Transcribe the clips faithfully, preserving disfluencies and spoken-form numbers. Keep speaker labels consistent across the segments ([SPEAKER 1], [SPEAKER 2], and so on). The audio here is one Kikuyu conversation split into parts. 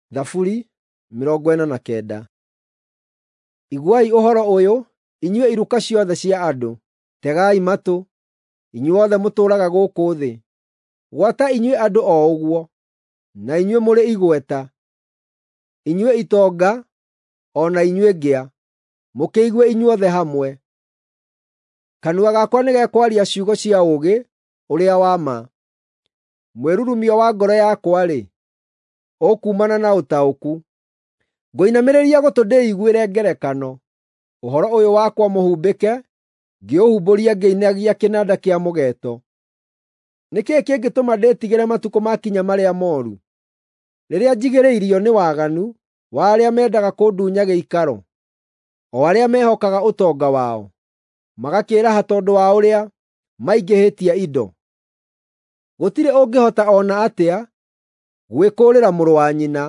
[SPEAKER 1] Thaburi mĩrongo ĩna na kenda. Iguai ũhoro ũyũ, inyuĩ iruka ciothe cia andũ, tegai matũ, inyuothe mũtũũraga gũkũ thĩ. Gwata inyuĩ andũ o ũguo, na inyuĩ mũrĩ igweta, inyuĩ itonga, o na inyuĩ ngĩa, mũkĩigue inyuothe hamwe. Kanua gakwa nĩgekwaria ciugo cia ũũgĩ ũrĩa wa ma. Mwĩrurumio wa ngoro yakwa-rĩ, ũkuumana na ũtaũku. Ngũinamĩrĩria gũtũ ndĩiguĩre ngerekano. Ũhoro ũyũ wakwa mũhumbĩke, ngĩũhumbũria ngĩinagia kĩnanda kĩa mũgeeto. Nĩ kĩĩ kĩngĩtũma ndĩtigĩre matukũ makinya marĩa mooru, rĩrĩa njigĩrĩirio nĩ waganu wa arĩa mendaga kũndunya gĩikaro, o arĩa mehokaga ũtonga wao, magakĩĩraha tondũ wa ũrĩa maingĩhĩtie indo? Gũtirĩ ũngĩhota o na atĩa gwĩkũũrĩra mũrũ wa nyina,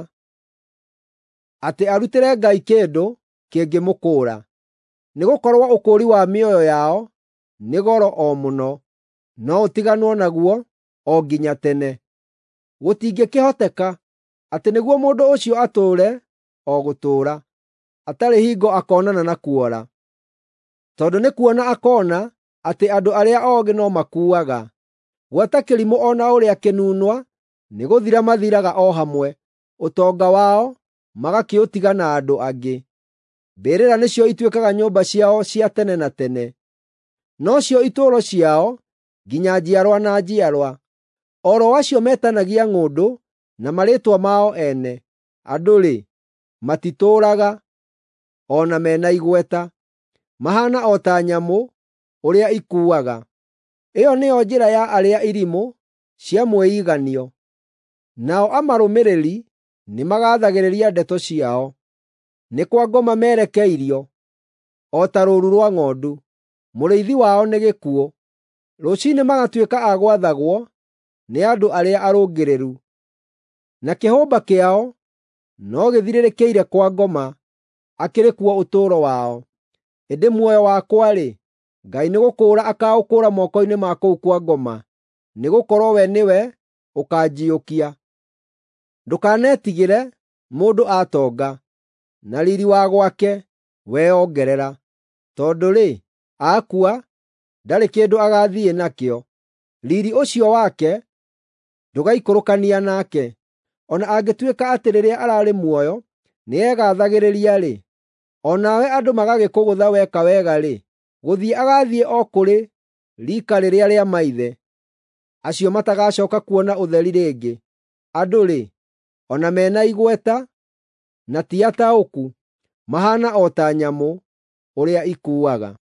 [SPEAKER 1] atĩ arutĩre Ngai kĩndũ kĩngĩmũkũũra, nĩgũkorwo ũkũũri wa mĩoyo yao nĩ goro o mũno, no ũtiganwo naguo o nginya tene. Gũtingĩkĩhoteka atĩ nĩguo mũndũ ũcio atũũre o gũtũũra, atarĩ hingo akoonana na kuora. Tondũ nĩ kuona akoona atĩ andũ arĩa oogĩ no makuuaga. Gwata kĩrimũ o na ũrĩa kĩnunwa, nĩgũthira mathiraga o hamwe, ũtonga wao magakĩũtiga na andũ angĩ. Mbĩrĩra nĩcio ituĩkaga nyũmba ciao cia tene na tene, nocio itũũro ciao nginya njiarwa na njiarwa. O ro acio metanagia ng'ũndũ na marĩĩtwa mao ene, andũ-rĩ, matitũũraga, o na mena igweta, mahaana o ta nyamũ ũrĩa ikuuaga. Ĩyo nĩyo njĩra ya arĩa irimũ cia mwĩiganio, nao amarũmĩrĩri nĩmagathagĩrĩria ndeto ciao. Nĩ kwa ngoma merekeirio, o ta rũũru rwa ng'ondu, mũrĩithi wao nĩ gĩkuũ. Rũciinĩ magatuĩka a gwathagwo nĩ andũ arĩa arũngĩrĩru, na kĩhũmba kĩao no gĩthirĩrĩkĩire kwa ngoma, akĩrĩ kuo ũtũũro wao. Ĩndĩ muoyo wakwa-rĩ, Ngai nĩgũkũũra akaũkũũra moko-inĩ ma kũu kwa ngoma, nĩgũkorwo we nĩwe ũkanjiũkia. Ndũkanetigĩre mũndũ atonga, na riiri wa gwake weyongerera, tondũ-rĩ, akua ndarĩ kĩndũ agathiĩ nakĩo. Riiri ũcio wake ndũgaikũrũkania nake. O na angĩtuĩka atĩ rĩrĩa ararĩ muoyo nĩegathagĩrĩria-rĩ, o nawe andũ magagĩkũgũtha weka wega-rĩ, gũthiĩ agathiĩ o kũrĩ riika rĩrĩa rĩa maithe, acio matagacooka kuona ũtheri rĩngĩ. Andũ-rĩ, o na mena igweta na ti ataũku, mahaana o ta nyamũ ũrĩa ikuuaga.